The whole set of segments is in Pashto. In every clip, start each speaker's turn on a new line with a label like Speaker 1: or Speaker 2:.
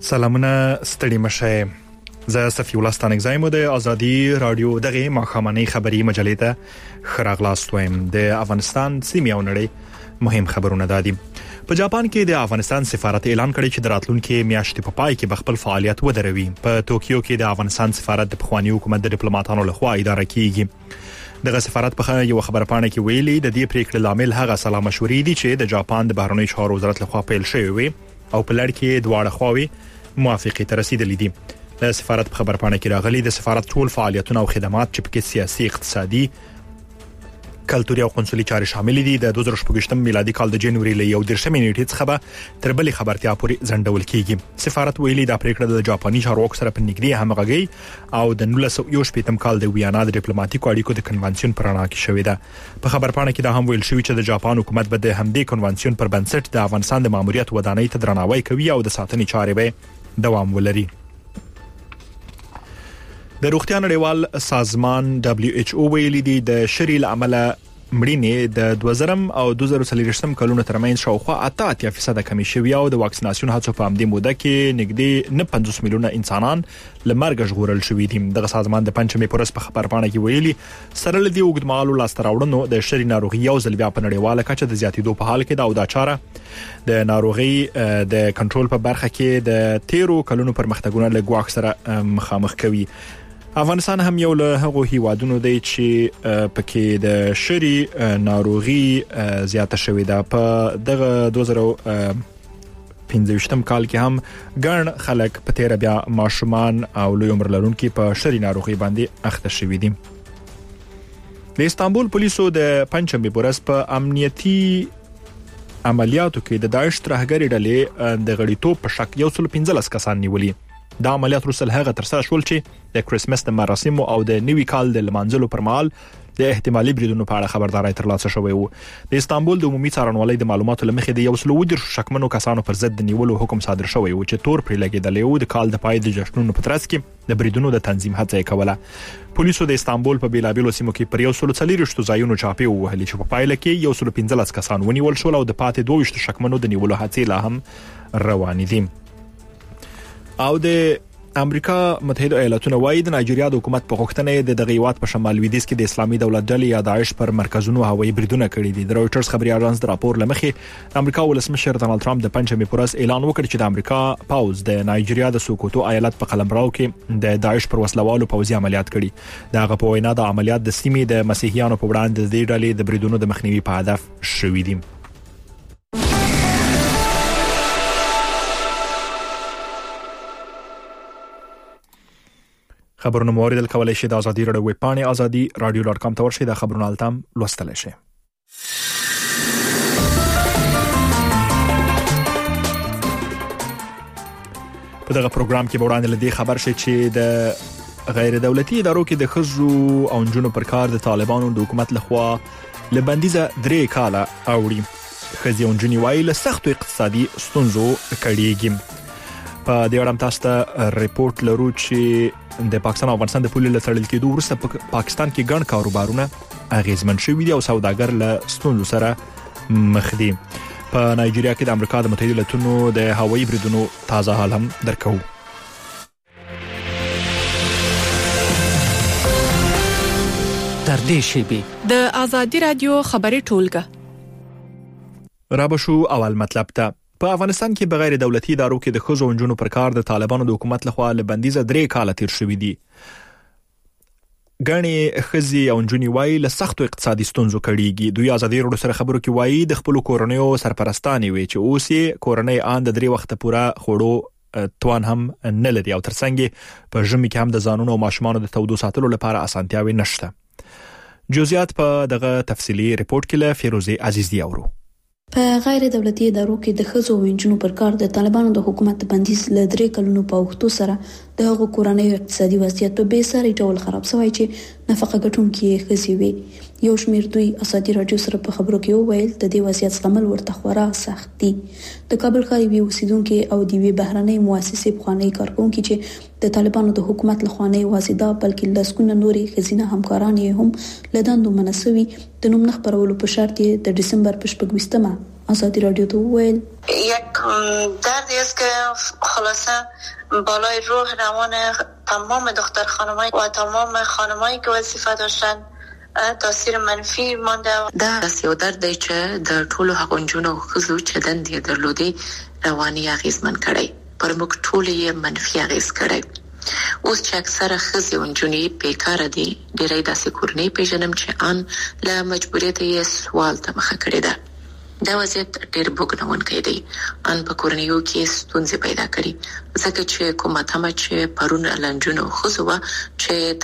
Speaker 1: سلامونه ستړي مشه. زه صفی الله ستانګزای مو د ازادي رادیو دغه مخامنۍ خبری مجلې ته خراغلاست وایم. د افغانستان سیمه او نړۍ مهم خبرونه دادي. په جاپان کې د افغانستان سفارت اعلان کړی چې د راتلونکو میاشتې په پای کې خپل فعالیت ودروي. په توکیو کې د افغانستان سفارت د پخوانی حکومت د ډیپلوماټانو لخوا اداره کیږي. دغه سفارت په یو خبرپاڼه کې ویلي د دې پریکړې لامل هغه سلا مشورې دي چې د جاپان د بهرنی چارو وزارت لخوا پیل شوی وي او په لړ کې دواړه خواوې موافقه ته رسیدلې دي. د سفارت په خبرپاڼه کې راغلي د سفارت ټول فعالیتونه او خدمات چې پکې سیاسي، اقتصادي، کلتوري او قونسلي چارې شامل دي د 2018 میلادي کال د جنوري له 1 نیټې څخه به تر بلې خبرتیا پورې ځنډول کیږي. سفارت ویلي دا پریکړه د جاپاني چارواکو سره په نږدې همغږي او د 1918 کال د ویانا د ډیپلوماټیکو اړیکو د کنوانسیون پر اړه کې شوې ده. په خبرپاڼه کې دا هم ویل شوی چې د جاپان حکومت به د همدې کنوانسیون پر بنسټ د افغانستان د ماموریت ودانۍ ته درناوی کوي او د ساتنې چارې به دوام ولري. د روغتیا نړیوال سازمان WHO ویلي دی د شریل عمله مړینې د 2000 او 2040 کلونو ترمنځ شاوخوا 88% کمی شوی او د واکسیناسیون هڅو په همدې موده کې نږدې 50 میلیونه انسانان لمرګ ژغورل شوی دي. د سازمان د پنځمې پورس په خبرپاڼه کې ویلي سره لدی وګدمالو لاستراوړنو د شری ناروغي او ځلبیا په نړیواله کچه د زیاتېدو په حال کې دا او دا چاره د ناروغي د کنټرول په برخه کې د 13 کلونو پرمختګونه له ګواښ سره مخامخ کوي. افغانستان هم یو له هغو هیوادونو دی چې پکې د شری ناروغي زیاته شوې ده. په دغه 2015 کال کې هم ګڼ خلک په تیر بیا ماشومان او لوی عمر لرونکي په شری ناروغي باندې اخته شوي دي. د استانبول پولیسو د پنځمې پورس په امنیتي عملیاتو کې د داعش ترهګری ډلې د غړیتوب په شک 115 کسان نیولي. دا عملیات رسل هغه ترسره شول چې د کریسمس د مراسمو او د نوي کال د لمانځلو پر مهال د احتمالي بریدونو په اړه خبرداري ترلاسه شوې وو. د استانبول د عمومي څارنوالۍ د معلوماتو لمخې د 110 شکمنو کسانو پر ضد د نیولو حکم صادر شوی وو چې تور پرې لګیدل او د کال د پای د جشنونو په ترڅ کې د بریدونو د تنظیم هڅه کوله. پولیسو د استانبول په بیلابیلو سیمو کې پر 140 ځایونو چاپی وهلي چې په پایله کې 115 کسان ونیول شول او د پاتې 22 شکمنو د نیولو هڅې لا هم روانې دي. او د امریکا متحده ایالاتونو وايي د نایجیریا د حکومت په غوښتنه د دغه هیواد په شمال لویدیځ کې د اسلامي دولت ډلې یا داعش پر مرکزونو هوایي بریدونه کړي دي. د رويټرز خبري اژانس د راپور لمخې امریکا ولسمشر ډونالد ټرمپ د پنځمې پورس اعلان وکړ چې د امریکا پاوز د نایجیریا د سوکوتو ایالت په قلمرو کې د داعش پر وسلوالو پوځي عملیات کړي. دغه په وینا د عملیات د سیمې د مسیحیانو په وړاندې د ډلې د بریدونو د مخنیوي په هدف شوي دي. خبرونه موریدل کولای شي د ازادي رادیو ویب پاڼې azadi.radio.com ته ورشي د خبرونو التم لوستل شي. په دغه پروګرام کې وړاندې لدی خبر شي چې د غیر دولتي ادارو کې د خزو او جنونو پر کار د طالبانو د حکومت لخوا لبندیزه 3 کاله اوړي. خزي او جنونی وایي له سختو اقتصادي ستونزو کړيږي. په دې اړه تاسو ته ریپورت لرو چې د پاکستان او افغانستان د پولې لتړل کېدو وروسته په پاکستان کې ګڼ کاروبارونه اغیزمن شوي دي او سوداګر له ستونزو سره مخ دي. په نایجیریا کې د امریکا د متحده ایالاتونو د هوایي بریدونو تازه حال هم درکو.
Speaker 2: تر دې شی
Speaker 3: د ازادي رادیو خبري ټولګه
Speaker 1: رابشو اول مطلب ته. په افغانستان کې بغیر دولتي ادارو کې د خزو او جنونو پر کار د طالبانو د حکومت لخوا لبندیزه 3 کاله تیر شوې دي. غني خزي او جنونی وایي له سختو اقتصادي ستونزو کړيږي. دوی ازادي رادیو سره خبرو کې وایي د خپل کورنیو سرپرستاني وي چې اوس یې کورنۍ آند 3 وخت پورا خوړو توان هم نه لري او ترڅنګ په ژمي کې هم د ځانونو او ماشومانو د تودو ساتلو لپاره اسانتیاوي نشته. جزئیات په دغه تفصیلی ریپورت کې له فیروزه عزیز دی اورو.
Speaker 4: په غیر دولتي ادارو کې د خزو او انجونو پر کار د طالبانو د حکومت بندیز له 3 کلونو په وختو سره د هغو کورنۍ اقتصادي وضعیت په بې ساري ډول خراب شوی چې نفقه ګټونکي خزي وي. یو شمیر دوی ازادي رادیو سره په خبرو کې وویل د دې وضعیت زغمل ورته خورا سخت دي. د کابل ښار یو اوسیدونکو او د وی بهرنۍ مؤسسې بخوانی کارکونکو چې د طالبانو د حکومت لخوانه واسطه بلکې لسکونه نوري خزینه همکاران یې هم لداندو منسوي د نوم نخبرولو په شرط د دسمبر په 20مه آزادی رادیو ته وویل
Speaker 5: یک دردی است که خلاصه بالای روح روان تمام دختر خانمای و تمام خانمایی که وظیفه داشتن تاثیر منفی مانده.
Speaker 6: دا یو درد دی چې د ټولو هغو نجونو او ښځو چې دندې درلودې رواني اغېزمن کړی، پر موږ ټول یې منفي اغېز کړی. اوس چې اکثره ښځې او نجونې بیکاره دي، ډېری داسې کورنۍ پیژنم چې ان له مجبوریته یې سوال ته مخه کړې ده. دا وضعیت ډېر بوږنونکی دی. ان په کورنیو کې ستونزې پیدا کړي، ځکه چې کومه تمه چې پرون له نجونو او ښځو وه چې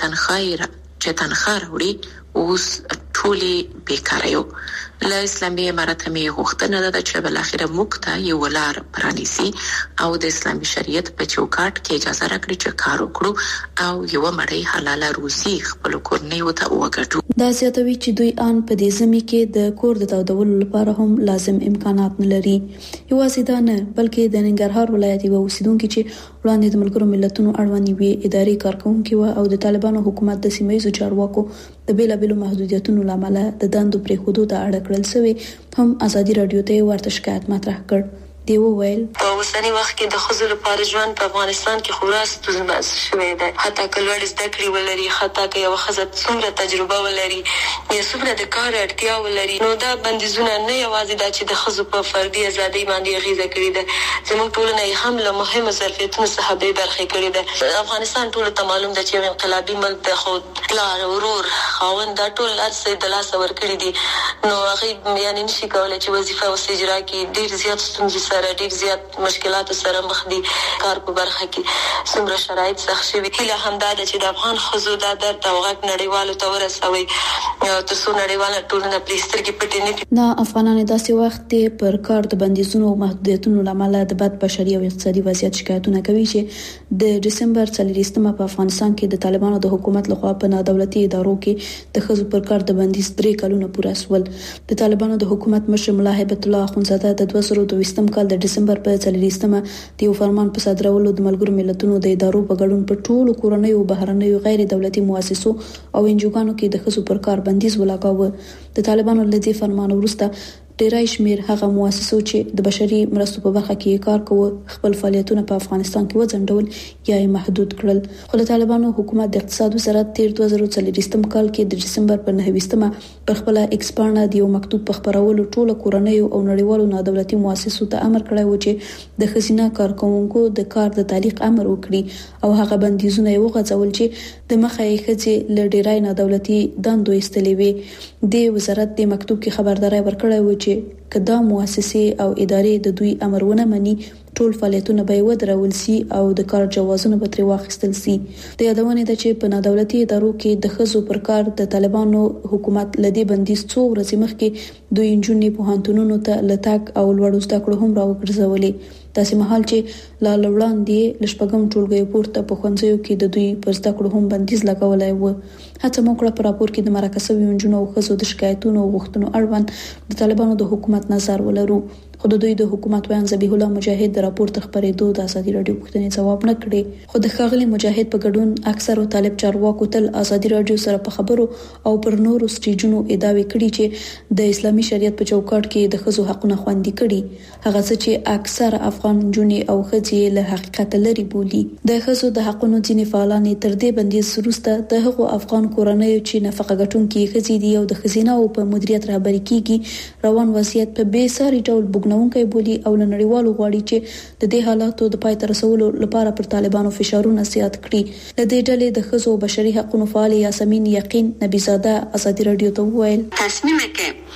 Speaker 6: تنخواه راوړي، اوس ټولې بیکاره یو. له اسلامي امارت مې غوښتنه ده چې بالاخره موږ ته یو لار پرانیسي او د اسلامي شریعت په چوکاټ کې اجازه راکړي چې کار وکړو او یو مړی حلاله روزي خپل کورنیو ته وګټو.
Speaker 4: دا زیاتوي چې دوی ان په دې زمي کې د کور د تودولو لپاره هم لازم امکانات نه لري. یوازې دا نه، بلکې د ننګرهار ولایت یو اوسیدونکو چې وړاندې د ملګرو ملتونو اړوند وی اداري کارکونکو او د طالبانو حکومت د سیمایي چارواکو د بیلابیلو محدودیتونو لامل د دندو پرې خودو ته اړه کړل سوی هم آزادي رادیو ته ورته شکایت مطرح کړ. دی وویل
Speaker 6: په اوسنی وخت کې د ښځو لپاره ژوند په افغانستان کې خورا ستونزمن شوی دی. حتی که لوړ زده کړې ولري، حتی که یو ښځه څومره تجربه ولري یا څومره د کار اړتیا ولري، نو دا بندیزونه نه یوازې دا چې د ښځو په فردي ازادۍ باندې اغېزه کړې ده، زموږ ټولنه یې هم له مهمو ظرفیتونو څخه بې برخې کړې ده. افغانستان ټولو ته معلوم ده چې یو انقلابي ملک دی، خو پلار، ورور، خاوند دا ټول هر څه د لاسه ورکړي دي، نو هغې یعنې نشي کولی چې وظیفه اوس اجرا کړي. ډېر زیات ستونزې ډېر زیات مشکلات سره مخ دي. کار په برخه کې څومره شرایط سخت شوي. هیله همدا ده چې د افغان ښځو دا درد او غږ نړیوالو ته ورسوي، ترڅو نړیواله ټولنه پرې سترګې پټې نه کړي.
Speaker 4: نه افغانان داسې وخت پر کار د بندیزونو او محدودیتونو لامل د بد بشري او اقتصادي وضعیت شکایتونه کوي چې د دسمبر 4 په افغانستان کې د طالبانو د حکومت لخوا په نادولتي ادارو کې د ښځو پر کار د بندیز 3 کلونه پوره شول. د طالبانو د حکومت مشر ملا هیبت الله اخونزاده د 2022 کال د دسمبر په 4 د یو فرمان په صادرولو د ملګرو ملتونو د ادارو په ګډون په ټولو کورنیو بهرنیو غیر دولتي مؤسسو او انجوګانو کې د ښځو پر کار بندیز ولګاوه. د طالبانو له دې فرمان وروسته ډیری شمیر هغه مؤسسو چې د بشري مرستو په برخه کې کار کوي خپل فعالیتونه په افغانستان کې وځنډول یا محدود کړل. خو د طالبانو حکومت د اقتصاد وزارت 2024 کال کې د دسمبر په 9 پر خپل ایکس باندې د یو مکتوب په خبرولو ټول کورنیو او نړیوالو نادولتي مؤسسو ته امر کړی و چې د ښځینه کارکونکو د کار د تعلیق امر وکړي او هغه بندیزونه یې وغځول چې د مخه یې ښځې له ډیری نادولتي دندو ایستلې وي. د وزارت د مکتوب کې خبرداري ورکړی و چې کدا مؤسسې او ادارې د دوی امرونه مني ټول فعالیتونه به ودرول سي او د کار جوازونه به تر واخیستل سي. د یادونه ده چې په نادولتي ادارو کې د ښځو پر کار د طالبانو حکومت لدی بندیز څو ورځې مخکې دوی انجونې په هانتونونو ته لټاک او لوړ زده کړو هم راوګرځولې. داسې مهال چې لا لوړاندې لشپګم ټولګي پورته په خوندزیو کې د دوی پر زده کړو هم بندیز لګولای و. هڅه موکړه پر راپور کې د مرکزي انجونو او ښځو د شکایتونو او غوښتنو اړوند د طالبانو د حکومت نظر ولرو. خو د دوی د حکومت ویان ذبیح الله مجاهد د راپور ته خبرېدو د آزادي رادیو پوښتنې ځواب نه کړي. خو د ښاغلي مجاهد په ګډون اکثر طالب چارواکو تل آزادي رادیو سره په خبرو او پر نورو سټیجونو ادعاوې کړي چې د اسلامي شریعت په چوکاټ کې د ښځو حقونه خوندي کړي، هغه څه چې اکثر افغان جنې او ښځې له حقیقت لري بولي. د ښځو د حقونو ځینې فعالان تر دې بندیز وروسته د هغو افغان کورنیو چې نفقه ګټونکي ښځې دي او د ښځینه او په مدیریت رهبري کیږي روان وضعیت په بې ساري ډول بوږنونکی بولي او نړیوالو غواړي چې د دې حالاتو د پای ته رسولو لپاره پر طالبانو فشارونه زیات کړي. د دې ډلې د ښځو او بشري حقوقو فعال یاسمین یقین نبیزاده آزادی رادیو ته وویل
Speaker 7: تصمیمی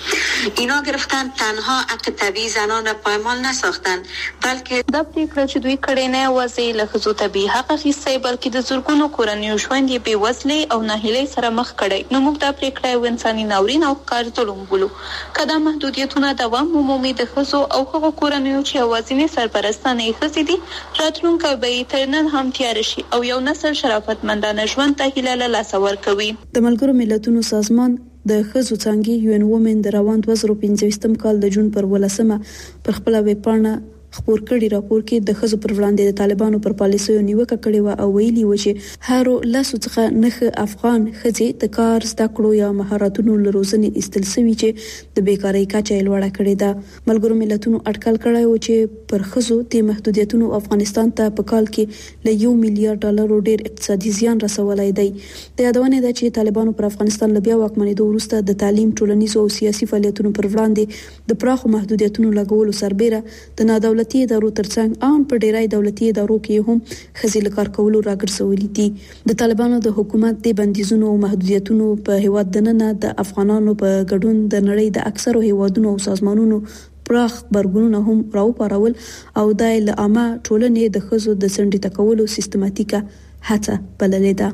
Speaker 7: که اینا گرفتن تنها حق طبیعی زنان را پایمال نساختن بلکې
Speaker 8: دا پریکړه چې دوی کړې نه یوازې له ښځو طبیعي حق اخیستی بلکې د زرګونو کورنیو ژوند یې بېوزلۍ او ناهیلۍ سره مخ کړی. نو موږ دا پریکړه یو انساني ناورین او ښکار ظلم بولو. که دا محدودیتونه دوام ومومي د ښځو او هغو کورنیو چې یوازینۍ سرپرستانې یې ښځې دي راتلونکی به یې تر نن هم تیاره شي او یو نسل شرافتمندانه ژوند ته هیله له لاسه ورکوي.
Speaker 4: د ملګرو ملتونو سازمان د ښځو څانګې UN Women د روان 2015 کال د جون پر 18 پر خپل ویب پاڼه خبر کړي راپور کې د خزو پر وړاندې د طالبانو پر پالیسیو نیوکه کړې و او ویلي و چې هارو لاسو څخه نخ افغان خزي د کار زده کړو یا مهارتونو لروزنې استل سوي چې د بیکاری کچه لوړه کړې ده. ملګرو ملتونو اټکل کړی و چې پر خزو د محدودیتونو افغانستان ته په کال کې له $1 میلیارډ ډیر اقتصادي زیان رسولای دی. د یادونه ده چې طالبانو پر افغانستان لبیا واکمنېدو وروسته د تعلیم، ټولنیزو او سیاسي فعالیتونو پر وړاندې د پراخو محدودیتونو لګولو سربېره د نادولتي ادارو ترڅنګ ان په ډیری دولتي ادارو کې هم خزي لکار کولو راګرځولې دي. د طالبانو د حکومت د بندیزونو او محدودیتونو په هیواد دننه د افغانانو په ګډون د نړۍ د اکثرو هیوادونو او سازمانونو پراخ برګونونه هم راوپارول او د عامه ټولنې د خزو د سندې تکولو سیستماتیکه هڅه بللې ده.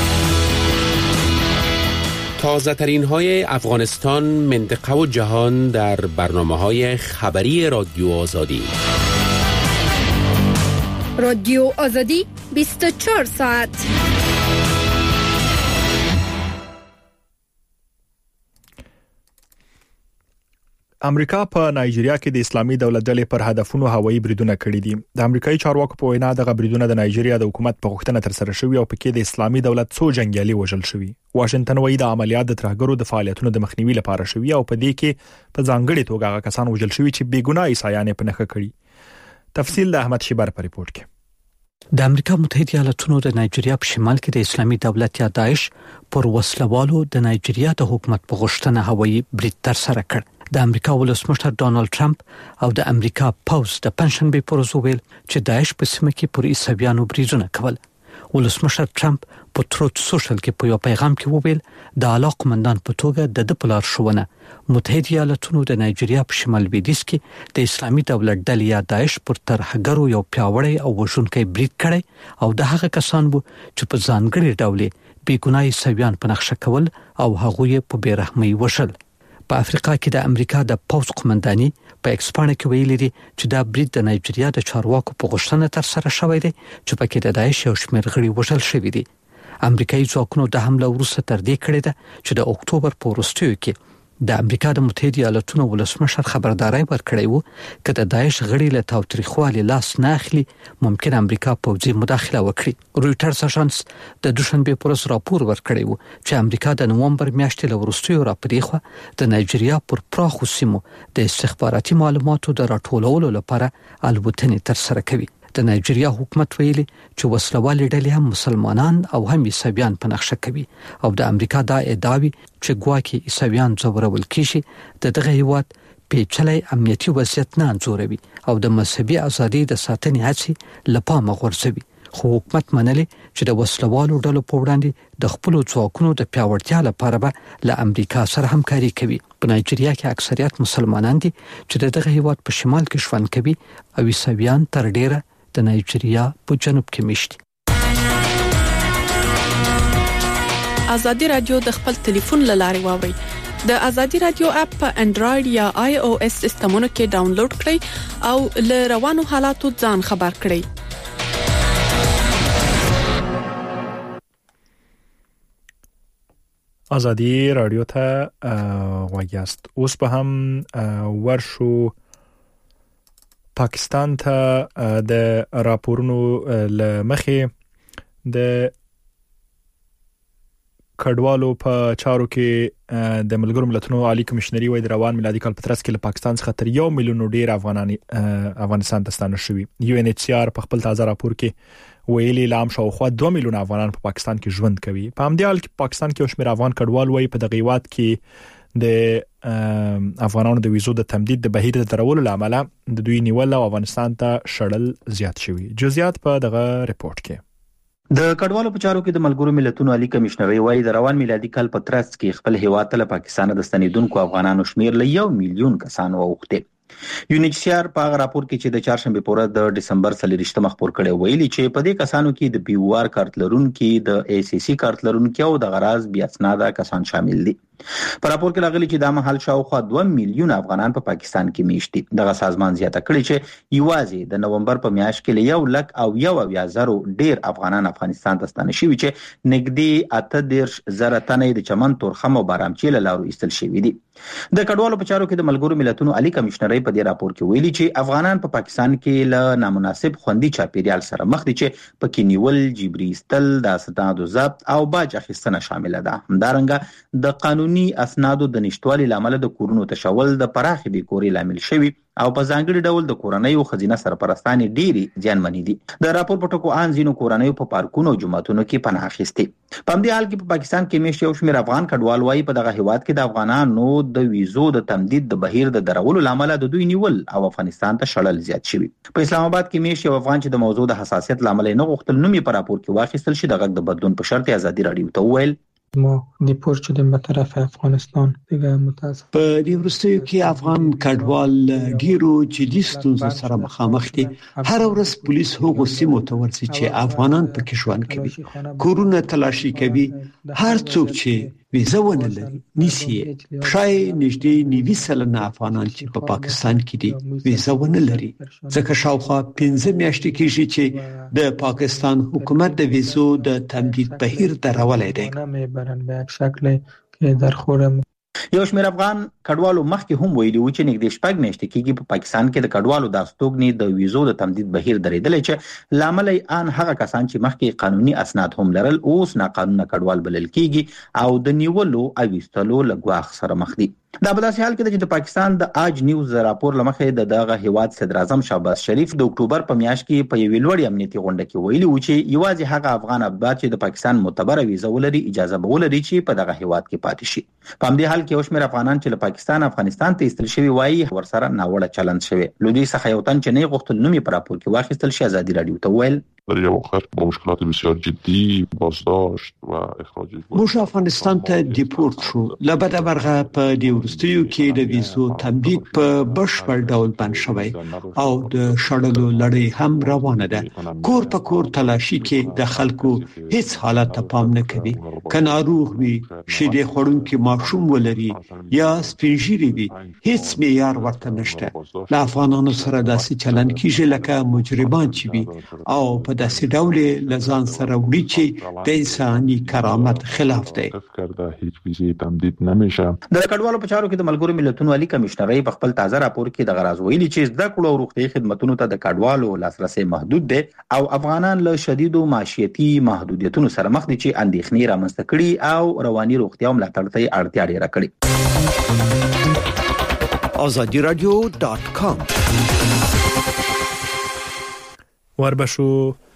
Speaker 9: تازه ترین های افغانستان، منطقه و جهان در برنامه‌های خبری رادیو آزادی.
Speaker 3: رادیو آزادی 24 ساعت.
Speaker 1: امریکا په نایجیریا کې د اسلامي دولت ډلې پر هدفونو هوایي بریدونه کړي دي. د امریکایي چارواکو په وینا د بریدونه د نایجیریا د حکومت په غوښتنه تر سره شوی او پکې د اسلامي دولت څو جنگیالي وژل شوی. واشنگټن وایي د عملیات د ترهګرو د فعالیتونو د مخنیوي لپاره شوی او په دې کې په ځانګړي توګه هغه کسان وژل شوی چې بېګناه عیسایان په نخښه کړي. تفصیل د احمد شیبر په ریپورت کې.
Speaker 2: د امریکا متحده ایالاتونو د نایجیریا په شمال کې د اسلامي دولت یا داعش پر وسلوالو د نایجیریا د حکومت په غوښتنه هوایي برید تر سره کړ. د امریکا ولسمشر ډونالد ټرمپ او د امریکا پوز د پنځشنبه پر ورځ ویل چې داعش په سیمه کې پر عیسویانو بریدونه کول. ولسمشر ټرمپ په تروت سوشل کې په یو پیغام کې وویل د علاقمندان په توګه د پلار شوونه متحده ایالاتونو د نایجیریا په شمال لویدیځ کې د اسلامي دولت ډلې یا داعش پر ترهګرو یو پیاوړی او وژونکی برید کړی او د هغه کسان وو چې په ځانګړي ډول بېګناه عیسویان په نقشه کول او هغوی په بیرحمۍ وژل. په افریقا کې د امریکا د پوز قومنداني په ایکسپانه کې ویلي دي چې دا برید د نایجیریا د چارواکو په غوښتنه تر سره شوی دی چې پکې د داعش یو شمېر غړي وژل شوي دي. امریکایي ځواکونو د حمله وروسته تر دې کړې ده چې د اکتوبر په وروستیو کې د امریکا د متحده ایالاتونو ولسمشر خبرداري ورکړی وو چې د داعش غړي له تاوتریخوالي لاس نه اخلي ممکن امریکا پوځي مداخله وکړي. رويټرز اژانس د دوشنبه پر ورځ راپور ورکړی وو چې امریکا د نومبر میاشتې له وروستیو راپریخه د نایجیریا پر پراخو سیمو د استخباراتي معلوماتو د راټولولو لپاره الوتنې تر سره کوي. د نایجیریا حکومت ویلي چې وسلوالې ډلې هم مسلمانان او هم عیسویان په نقشه کوي او د امریکا دا ادعاوي چې ګواکې عیسویان ځورول کیږي د دغه هیواد پیچلې امنیتي وضعیت نه انځوروي او د مذهبي ازادۍ د ساتنې هڅې لپاره غورځوي. خو حکومت منلي چې د وسلوالو ډلو په وړاندې د خپل ځواکونو د پیاوړتیا لپاره به له امریکا سره همکاري کوي. په نایجیریا کې اکثریت مسلمانان دي چې دغه هیواد په شمال کې ژوند کوي او عیسویان تر ډیره د نایجیریا په جنوب کې میشتي.
Speaker 3: ازادي رادیو د خپل ټلیفون لارې واوري. د ازادي رادیو اپ په انډراید یا آی او اس سیستمونو کې ډاونلوډ کړئ او له روانو حالاتو ځان خبر کړئ.
Speaker 1: ازادي رادیو ته وایاست. اوس به هم ورشو پاکستان ته د راپورونو لمخې د کډوالو په چارو کې د ملګرو ملتونو عالی کمشنري وایي د روان میلادي کال په ترڅ کې له پاکستان څخه تر 1 میلیون ډیر افغانستان ته ستانه شوي. یو ان ایچ سی آر په خپل تازه راپور کې ویلي لام شاوخوا 2 میلیون افغانان په پاکستان کې ژوند کوي. په همدې حال کې پاکستان کې شمېر افغان کډوال وایي په دغه هیواد کې د افغانانو د ویزو د تمدید د بهیر د درولو لامل د دوی نیول او افغانستان ته شړل زیات شوي. جزئیات په دغه ریپورت کې.
Speaker 10: د کډوالو په چارو کې د ملګرو ملتونو عالی کمشنري وایي د روان میلادي کال په ترڅ کې خپل هیواد ته له پاکستان د ستنیدونکو افغانانو شمیر له 1 میلیون کسانو اوخته. یو ان ایچ سی آر په راپور کې چې د چهارشنبه په ورځ د ډسمبر 30 مخ پور کړی ویلي چې په دې کسانو کې د پی او آر کارت لرونکو، د ای سی سی کارت لرونکو او د غراض بیا اسناده کسان شامل دي. په راپور کې راغلي چې د مهال شاوخوا 2 میلیون افغانان په پاکستان کې میشت دي. دغه سازمان زیاته کړي چې یوازې د نومبر په میاشت کې 1,01,000 ډیر افغانان افغانستان ته ستانه شوي چې نږدې 8,000 تنه د چمن، تورخم او بارامچی له لارو ایستل شوي دي. د کډوالو په چارو کې د ملګرو ملتونو عالی کمشنري په دې راپور کې ویلي چې افغانان په پاکستان کې له نامناسب خوندي چاپیریال سره مخ دي چې پکې نیول، جبري ایستل، د اسنادو ضبط او باج اخیستنه شامل ده. همدارنګه د قانوني اسنادو د نشټوالي لامل د کورونو تشول د پراخې بیکوري لامل شوی او په ځانګړي ډول د کورنۍ او خزینه سرپرستانې ډېری زیانمنې دي. د راپور په ټکو ان ځینو کورنۍ په پارکونو او جوماتونو کې پناه اخیستې. په همدې حال کې په پاکستان کې میشت یو شمېر افغان کډوال وايي په دغه هیواد کې د افغانانو د ویزو د تمدید د بهیر د درولو لامل د دوی نیول او افغانستان ته شړل زیات شوی. په اسلام آباد کې میشت یو افغان چې د موضوع د حساسیت لامل نه غوښتل نومي په راپور کې واخیستل شي د غږ د بدلون په شرط ازادي راډیو ته وویل
Speaker 11: ما دیپورت شدیم به طرف افغانستان. دیگه متاسف
Speaker 12: په دې وروستیو کې افغان کډوال ډیرو جدي ستونزو سره مخامخ دي. هر ورځ پولیس هغو سیمو ته ورځي چې افغانان پکې ژوند کوي، کورونه تلاشي کوي. هر څوک چې ویزه ونه لري نیسي. شای نږدې 90% افغانان چې په پاکستان کې دي ویزه ونه لري، ځکه شاوخوا 15 میاشتې کېږي چې د پاکستان حکومت د ویزو د تمدید بهیر درولای دی.
Speaker 11: به یک شکل که در خورم
Speaker 10: یو شمېر افغان کډوالو مخکې هم ویلي و چې نږدې 6 میاشتې کېږي په پاکستان کې د کډوالو د استوګنې د ویزو د تمدید بهیر درېدلی چې لامل یې ان هغه کسان چې مخکې قانوني اسناد هم لرل اوس ناقانونه کډوال بلل کېږي او د نیولو او ایستلو له ګواښ سره مخ دي. دا په داسې حال کې چې د پاکستان د آج نیوز راپور لمخې د دغه هیواد صدر اعظم شهباز شریف د اکتوبر په میاشت کې په یوې لوړې امنیتي غونډه کې ویلي و چې یوازې هغه افغان اباد چې د پاکستان معتبره ویزه ولري اجازه به ولري چې په دغه هیواد کې پاتې شي. په همدې حال کې یو شمېر افغانان چې له پاکستان افغانستان ته ایستل شوي وایي ورسره ناوړه چلند شوی. له دوی څخه یو تن چې نه غوښتل نومي په راپور کې واخیستل شي ازادي راډیو ته وویل
Speaker 13: در یک آخر با مشکلات بسیار جدی بازداشت و اخراج
Speaker 12: موږ افغانستان ته دیپورت شو. لبد برغه په دې وروستیو کې د ویزو تمدید په بشپړ ډول بند شوی او د شړلو لړۍ هم روانه ده. کور په کور تلاشي کې د خلکو هیڅ حالت ته پام نه کوي. که ناروغ وي، شیدې خوړونکي ماشوم ولري یا سپینږیري وي، هیڅ معیار ورته نشته. له افغانانو سره داسې چلند کیږي لکه مجرمان چې وي او په داسې ډول لزان سره وړي چې د انساني کرامت خلاف دی.
Speaker 13: هیڅ ویزې تمدید نمیشه.
Speaker 10: د کډوالو په چارو کې د ملګرو ملتونو عالی کمشنري په خپل تازه راپور کې د غراز ویلي چې زده کړو او روغتي خدماتو ته د کډوالو لاسرسي محدود دی او افغانان له شدیدو معاشيتي محدودیتونو سره مخ دي چې اندېښنې رامنځته کړي او رواني روغتیا ملاتړ ته اړتیا ډیره کړې.
Speaker 12: azadiradio.com
Speaker 1: وربشو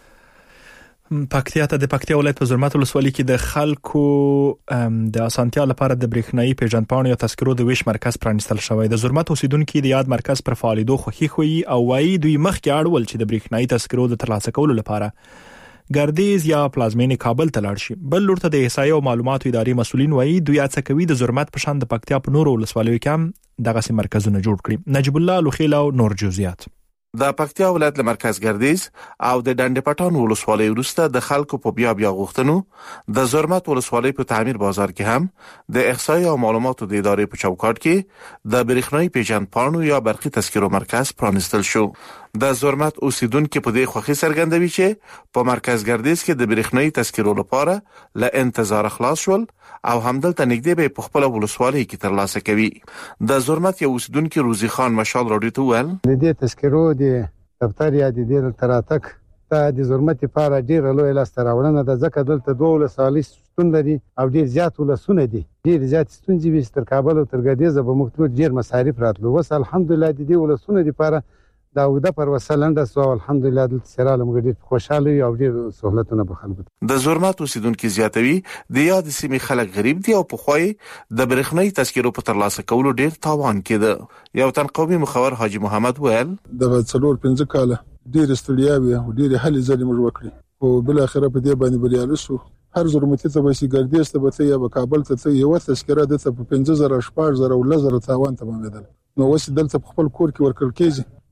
Speaker 1: پکتیا ته د پکتیا ولایت په زرمت ولسوالۍ کې د خلکو د اسانتیا لپاره د برېښنايي پیژندپاڼو یا تذکرو د ویش مرکز پرانیستل شوی. د زرمت اوسیدونکو د یاد مرکز پر فعالیدو خوښي خوي او وايي دوی مخکې اړول چې د برېښنايي تذکرو د ترلاسه کولو لپاره ګردیز یا پلازمینې کابل ته لاړ شي. بل لورته د احصایې او معلوماتو ادارې مسولین وايي دوی هڅه کوي د زرمت په شان د پکتیا په نورو ولسوالیو کې هم دغه سي مرکزونه جوړ کړي. نجیب الله لوخیل او نور جزئیات.
Speaker 14: د پکتیا ولایت له مرکز ګردیز او د ډنډ پټان ولسوالۍ وروسته د خلکو په بیا غوښتنو د زرمت ولسوالۍ په تعمیر بازار کې هم د احصایې او معلوماتو د ادارې په چوکاټ کې د برېښنايي پیژندپاڼو یا برقي تذکرو مرکز پرانیستل شو. د زرمت اوسیدونکو په دې خوښي څرګندوي چې په مرکز ګردیز کې د برېښنايي تذکرو لپاره له انتظار خلاص شول او همدلته نږدې به په خپل ولسوالۍ کې ترلاسه کوي. د زرمت یو اوسیدونکو روزي خان مشال راډیو ته ویل
Speaker 15: د دې تذکرو د دفتر یا د دې تراتک ته د زرمت لپاره ډیر لوی لاس راوړنه د ځکه دلته 2 ولسوالۍ ستون لري او ډیر زیات ولسونه دي. ډیر زیات ستونزې وي تر کابل او تر ګردیز په مختلف ډیر مصارف راتلو. وس الحمدلله د دې ولسونه لپاره دا وګړه پر وسلنده سو الحمدلله د سراله موږ خوشاله او ډیر سہولتونه به خلکو.
Speaker 14: د زرمت اوسیدونکو زیاتوي د یاد سیمې خلک غریب دي او په خوای د برېښنايي تذکرو په ترلاسه کولو ډیر تاوان کېده. یو تنقوبي مخور حاجی محمد ویل
Speaker 16: د 4-5 کاله ډیر استړیاوي او ډیر حل ځلې موږ وکړي او بل اخره په دې باندې بریالي شو. هر زرمتي ته به سي ګردیز ته به یا کابل ته یو تذکره د 50,000 14,000 او 10,000 تاوان تمامېدل. نو وس دلته خپل کور کې ورکل کېږي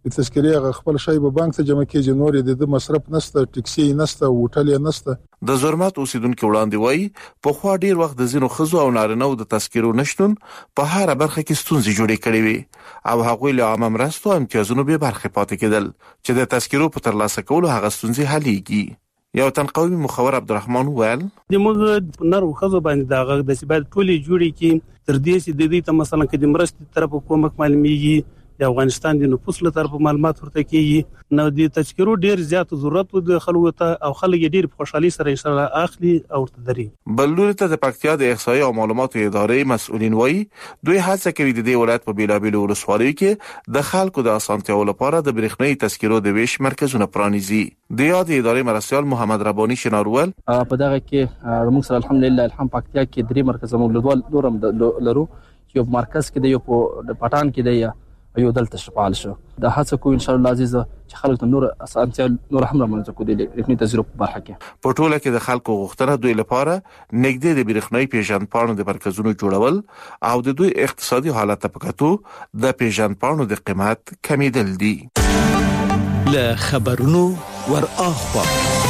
Speaker 16: د تذکرې خپل شای په بانک ته جمع کیږي، نور د مصرف نشته، ټیکسي نشته، هوټل نشته.
Speaker 14: د زرمت اوسیدونکو وړاندې وایي په خوا ډیر وخت د زینو خزو او نارینه‌و د تذکرو نشټون په هر برخه کې ستونزې جوړې کړې وي او هغوی له عامه مرستو او امتیازونو به برخه پاتې کېدل چې د تذکرو په ترلاسه کولو هغه ستونزې حلېږي. یو تنقوي مخور عبدالرحمن وویل
Speaker 17: د موږ نر خزو باندې دغه د سبا ټولې جوړې کې تر دې چې د دې ته مثلا کې د مرستې طرف کومک معلومیږي، د افغانستان د نفوس له طرف معلومات ورته کیږي، نو د تذکرو ډیر زیات ضرورت د خلکو ته او خلک ډیر په خوشحالي سره ان شاء الله اخلي او تدري.
Speaker 14: بلور ته د پکتیا د احصایې او معلوماتو ادارې مسؤلین وایي دوی هڅه کوي د دې ولایت په بیلابیلو ولسوالیو کې د خلکو د اسانتیاو لپاره د برېښنايي تذکرو د ویش مرکزونه پرانیزي. د یاد ادارې مرستيال محمد رباني شنارول
Speaker 18: په دغه کې موږ سره الحمدلله الحمد پکتیا کې درې مرکزونه موږ لرو چې یو مرکز کې دی، یو په پټان کې دی، یو دلته شفال شو. د هڅه کو ان شاء الله عزیز چې خلک ته نور اسانتیا نور هم رامنځته کو دي رښتینی تجربه په برخه کې.
Speaker 14: په ټوله کې د خلکو غوښتنه دوی لپاره نږدې د برېښنايي پیژندپاڼو د مرکزونو جوړول او د دوی اقتصادي حالت په کتو د پیژندپاڼو د قیمت کمیدل دي.
Speaker 9: له خبرونو ور اخوا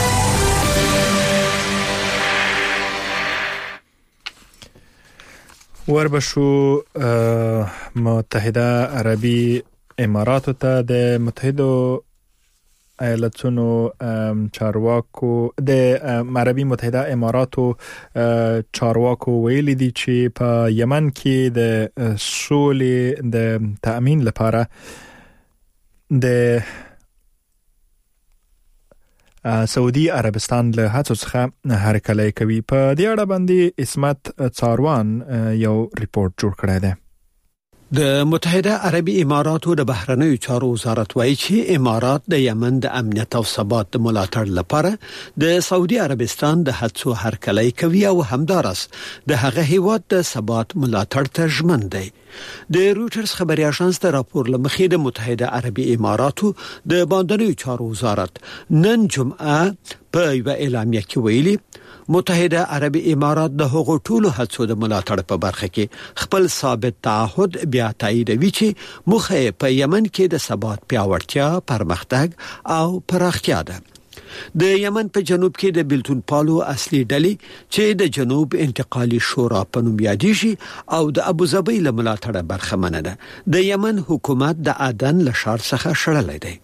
Speaker 1: وربشو متحده عربي اماراتو ته د متحده ایالاتونو چارواکو د عربي متحده اماراتو چارواکو ویلي دي چې په یمن کې د سولې د تأمین لپاره د سعودي عربستان له هڅو څخه هرکلی کوي. په دې اړه باندې اسمت څاروان یو ریپورت جوړ کړی دی.
Speaker 19: د متحده عربي اماراتو د بهرنیو چارو وزارت وایي چې امارات د یمن د امنیت او ثبات د ملاتړ لپاره د سعودي عربستان د هڅو هرکلی کوي او همدارس د هغه هیواد د ثبات ملاتړ ته ژمن دی. د روټرز خبري اژانس ته راپور لمخې د متحده عربي اماراتو د باندنیو چارو وزارت نن جمعه په یو اعلامیه کې ویلي متحده عربي امارات د هغو ټولو هڅو د ملاتړ په برخه کې خپل ثابت تعهد بیا تاییدوي چې موخه په یمن کې د ثبات پیاوړتیا، پرمختګ او پراختیا ده. د یمن په جنوب کې د بلتون پالو اصلي ډلې چې د جنوب انتقالي شورا په نوم یادېږي او د ابوظبي له ملاتړه برخمنه ده. د یمن حکومت د عدن له ښار څخه شړلې دی.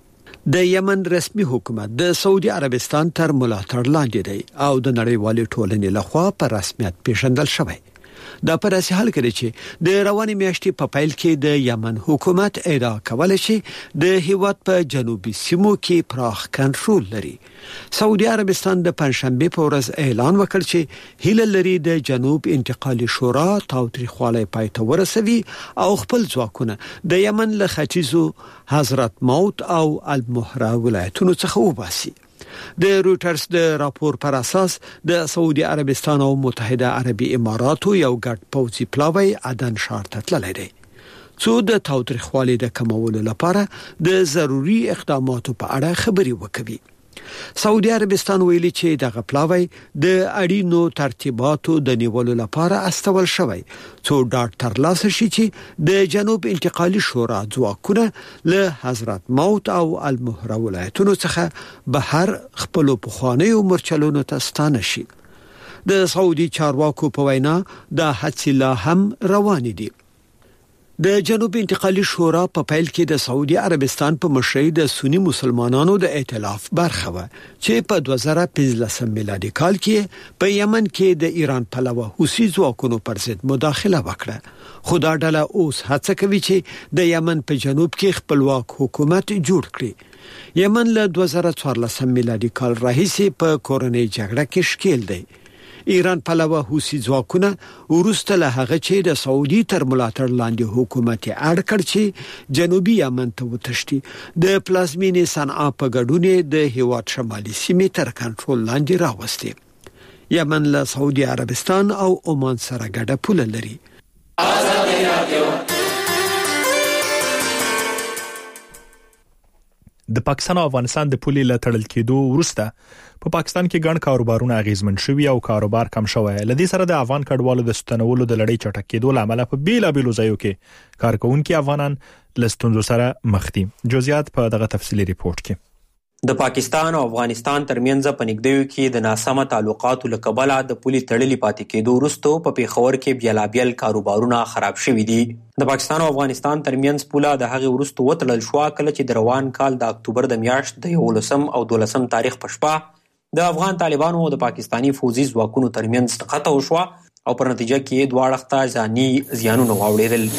Speaker 19: د یمن رسمي حکومت د سعودي عربستان تر ملاتړ لاندې دی او د نړیوالې ټولنې لخوا په رسمیت پیژندل شوی. دا په داسې حال کې چې د روانې میاشتې په پیل کې د یمن حکومت ادعا کوله چې د هیواد په جنوبي سیمو کې پراخ کنټرول لري. سعودي عربستان د پنځشنبه په ورځ اعلان وکړ چې هیله لري د جنوب انتقالي شورا تاوتریخوالی پای ته ورسوي او خپل ځواکونه د یمن له ختیځو حضرت موت او المهره ولایتونو څخه وباسي. د روټرز د راپور پر اساس د سعودي عربستان او متحده عربي اماراتو یو ګډ پوځي پلاوی عدن ښار ته تللی دی څو د تاوتریخوالي د کمولو لپاره د ضروري اقداماتو په اړه خبري وکوي. سعودي عربستان ویلي چې دغه پلاوی د اړینو ترتیباتو د نیولو لپاره استول شوی څو ډاټ ترلاسه شي چې د جنوب انتقالي شورا ځواکونه له حضرت موت او المهره ولایتونو څخه بهر خپل پخوانیو مرچلونو ته ستانه شي. د سعودي چارواکو په وینا د هڅې لا هم روان دي. د جنوب انتقالي شورا په پیل کې د سعودي عربستان په مشرۍ د سنی مسلمانانو د ائتلاف برخه و چې په 2015 میلادي کال کې په یمن کې د ایران پلوه حوثي ځواکونو پر ضد مداخله وکړه. خو دا ډله اوس هڅه کوي چې د یمن په جنوب کې خپلواک حکومت جوړ کړي. یمن له 2014 میلادي کال راهیسې په کورنۍ جګړه کې ښکیل دی. ایران پلوه حوثي ځواکونه ورسته له هغه چې د سعودي تر ملاتړ لاندې حکومت اړ کړ چې جنوبي یمن ته وتښتي. د پلازمینې صنعا په ګډون د هیواد شمالي سیمې تر کنټرول لاندې راوستي. یمن له سعودي عربستان او عمان سره ګډه پوله لري.
Speaker 1: د پاکستان او افغانستان د پولې له تړل کېدو وروسته په پاکستان کې ګڼ کاروبارونه اغیزمن شوي او کاروبار کم شوی. لدې سره د افغان کډوالو د ستنولو د لړۍ چټک کېدو لامل په بیلابېلو ځایو کې کارکونکو افغانان لستونزو سره مخ دي. جزئیات په دغه تفصیلي ریپورت کې.
Speaker 20: د پاکستان او افغانستان ترمنځ په نږدېو کې د ناسمه تعلقاتو له کبله د پولې تړلې پاتې کېدو وروسته په پیښور کې بیلابېل کاروبارونه خراب شوي دي. د پاکستان او افغانستان ترمنځ پوله د هغې وروسته وتړل شو کله چې د روان کال د اکتوبر د میاشت د 11 او 12 تاریخ په شپه د افغان طالبانو او د پاکستانی فوزي ځواکونو ترمنځ ټکر وشو او پر نتیجه کې دواړه اړخته ځاني زیانونه واوړېدل.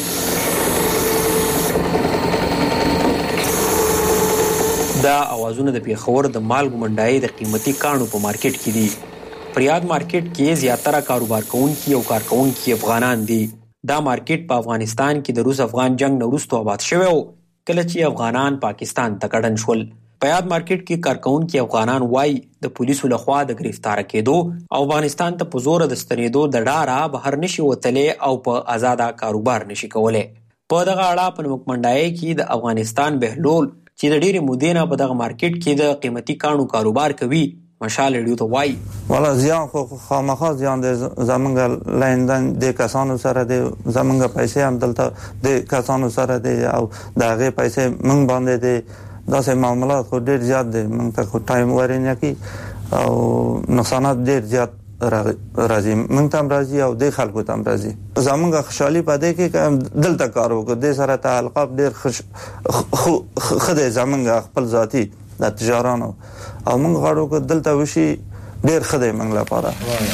Speaker 20: دا اوازونه د پیښور د مالګو منډای د قیمتي کانو په مارکیټ کې دي. پر یاد مارکیټ کې زیاتره کاروبار کوونکي او کارکونکي افغانان دي. دا مارکیټ په افغانستان کې د روس افغان جنگ نه وروسته آباد شوی و کله چې افغانان پاکستان ته کډن شول. په یاد مارکیټ کې کارکونکي افغانان وایي د پولیسو لخوا د گرفتار کېدو او افغانستان ته په زور د ستنېدو د ډاره بهر نشي وتلی او په آزاده کاروبار نشي کولی. په دغه اړه په نمکمنډای کې د افغانستان بهلول چې د ډېرې مودې نه په دغه مارکیټ کې د قیمتي کانو کاروبار کوي مشال ریډیو ته وایي
Speaker 21: والا زیان خو خامخا زیان د زمونږ لیندن د کسانو سره د زمونږ پیسې هم دلته د کسانو سره د او د هغې پیسې موږ باندې د داسې معاملات خو ډېر زیات دي. موږ ته خو ټایم ورنه کی او نقصانات ډېر زیات راځي. موږ ته هم راځي او د خلکو ته هم راځي. زمونږ خوشحالي پدې کې دلته کار وکړو د سره تعلق ډېر خدای زمونږ خپل ذاتی د تجارانو او موږ غواړو چې دلته وشي ډېر خدای موږ لپاره.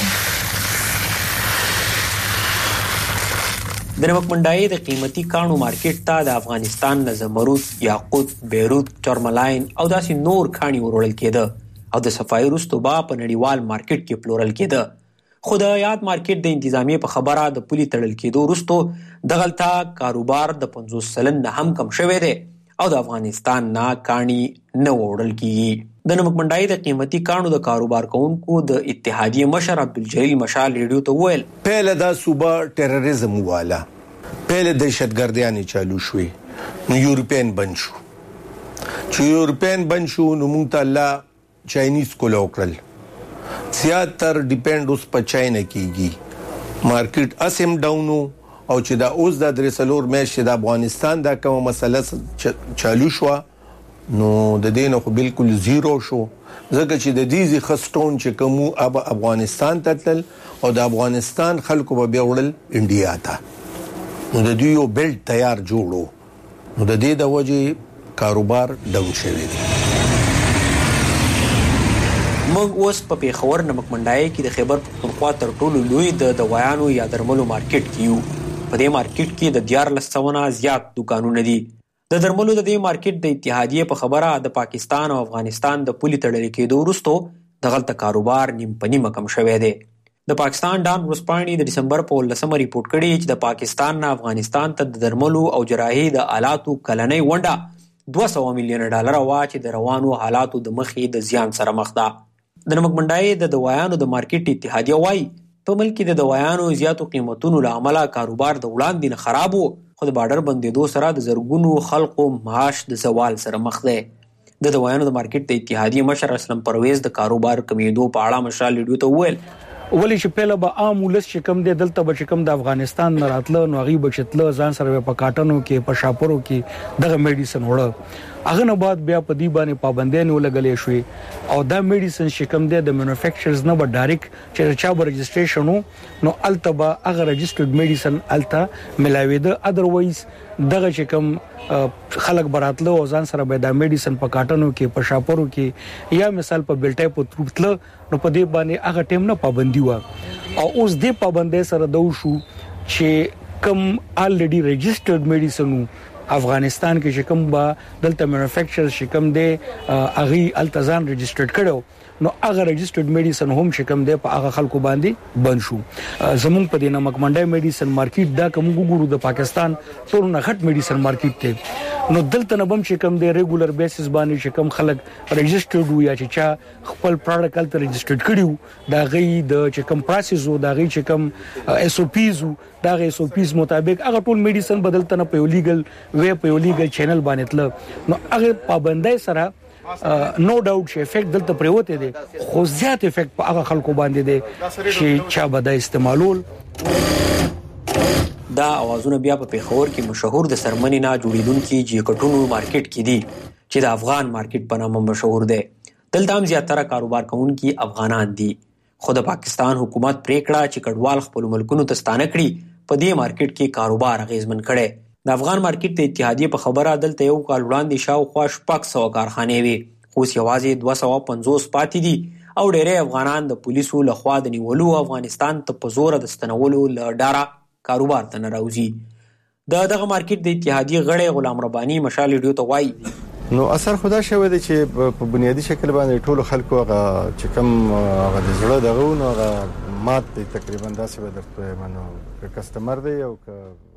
Speaker 20: د نمکمنډای د قیمتي کانو مارکیټ ته د افغانستان نه زمرد، یاقوت، بیروت، ټرملاین او داسې نور کاني وروړل کېده او د صفای وروسته په نړیوال مارکیټ کې پلورل کېده. خو د یاد مارکیټ د انتظامیې په خبره د پولې تړل کېدو وروسته دغلته کاروبار د 50% نه هم کم شوی دی او د افغانستان نه کاني نه وړل کېږي. د نمکمنډای د قیمتي کانو د کاروبار کوونکو د اتحادیې مشر عبدالجلیل مشال ریډیو ته وویل
Speaker 22: پهله دا صوبه ټیرریزم والا پهله دهشتګردیانې چالو شوې نو یورپین بند شو. چې یورپین بند شو نو موږ ته الله چاینیز کوله وکړل. زیاتر ډیپند اوس په چاینا کېږي. مارکیټ اسیم ډاونو او چې دا اوس د درسلور میاشتې د افغانستان دا کومه مسله چالو شو نو د دینه خو بالکل زیرو شو ځکه چې د دې خستون چې کوم افغانستان ته تل او د افغانستان خلکو به بیاوړل انډیا ته نو د دې یو بیلټ تیار جوړو نو د دې د وجې کاروبار ډاون شوی دی.
Speaker 20: موږ اوس په پیښور نمکمنډای کې د خیبر پښتونخوا تر ټولو لوی د دوايانو یا درملو مارکیټ کې یو. په دې مارکیټ کې د 1400 زیات دکانونه دي. د درملو د دې مارکیټ د اتحادیې په خبره د پاکستان او افغانستان د پولې تړل کېدو وروسته دغلته کاروبار نیم په نیمه کم شوی دی. د پاکستان ډان ورسپانډي د دسمبر په 19 ریپورت کړی چې د پاکستان نه افغانستان ته د درملو او جراحي د آلاتو کلنۍ ونډه $200 میلیون وا چې د روانو حالاتو د مخې د زیان سره مخ ده. د نمکمنډای د دوايانو د مارکیټ اتحادیه وایي په ملک کې د دوايانو زیاتو قیمتونو له امله کاروبار د وړاندې نه خراب وو خو د بارډر بندېدو سره د زرګونو خلکو معاش د زوال سره مخ دی. د دوايانو د مارکیټ د اتحادیې مشر اسلم پرویز د کاروبار کمیدو په اړه مشال ریډیو ته وویل
Speaker 23: ولی چې پهله به عام ولس چې کم دی دلته به چې کم د افغانستان نه راتله نو هغې به چې تله ځان سره په کاټنو کې په شاپرو کې دغه میډیسن وړه. هغه نه بعد بیا په دې باندې پابندیانې ولګلې شوې او دا میډیسن چې کم دی د مینوفیکچرز نه به ډایرکټ چې چا به رجسټریشن وو نو هلته به هغه رجسټرډ میډیسن هلته ملاوېده. ادروایز دغه چې کم خلک به راتله او ځان سره به دا میډیسن په کاټنو کې په شاپرو کې یا مثال په بیلټای په تروپ تله نو په دې باندې هغه ټیم نه پابندي وه او اوس دې پابندۍ سره دو شو چې کم الریډي رجسټرډ میډیسن افغانستان کې چې کوم با دلته مینوفیکچرز چې کوم دی اغي التزام رجسټرډ کړو نو هغه رجسټرډ میډیسن هم چې کوم دی په هغه خلکو باندې بند شو. زمونږ په دې نمکمنډای میډیسن مارکیټ دا کوم ګورو د پاکستان ټول نه غټ میډیسن مارکیټ دی نو دلته نه بم چې کوم د ریګولر بیسس باندې چې کوم خلک ريجسترډ وي یا چې چا خپل پروډکټ کلته ريجسترډ کړیو دا غي د چې کوم پروسس وو دا غي چې کوم اس او پیز دا غي اس او پیز مطابق هغه ټول میډیسن بدلته نه په لیګل وی په لیګل چینل باندې تل نو هغه پابندۍ سره نو ډاوټ چې افیکټ دلته پریوته دي خو زیات افیکټ په هغه خلکو باندې دي چې چا بده استعمالول.
Speaker 20: دا اوازونه بیا په پیښور کې مشهور د سرمنې نه جوړیدونکو جیکټونو مارکیټ کې دي چې د افغان مارکیټ په نامه مشهور دی. دلته هم زیاتره کاروبار کوونکي افغانان دي خو د پاکستان حکومت پریکړه چې کډوال خپل ملکونو ته ستانه کړي په دې مارکیټ کې کاروبار اغیزمن کړي. د افغان مارکیټ د اتحادیې په خبره دلته یو کال وړاندې شاوخوا 600 کارخانې وي خو یوازې 250 پاتې دي او ډېری افغانان د پولیسو لخوا د نیولو افغانستان ته په زور د ستنولو لډاره کاروبار ته نه راوځي. دغه مارکیټ د اتحادیې غړی غلام رباني مشال ریډیو ته وایي
Speaker 5: نو اثر خدا شوی دی چې په بنیادی شکل باندې ټول خلکو هغه چې کوم هغه د زړه دغه نو هغه مات دی تقریبا داسې به درته منو که کسٹمر دی او که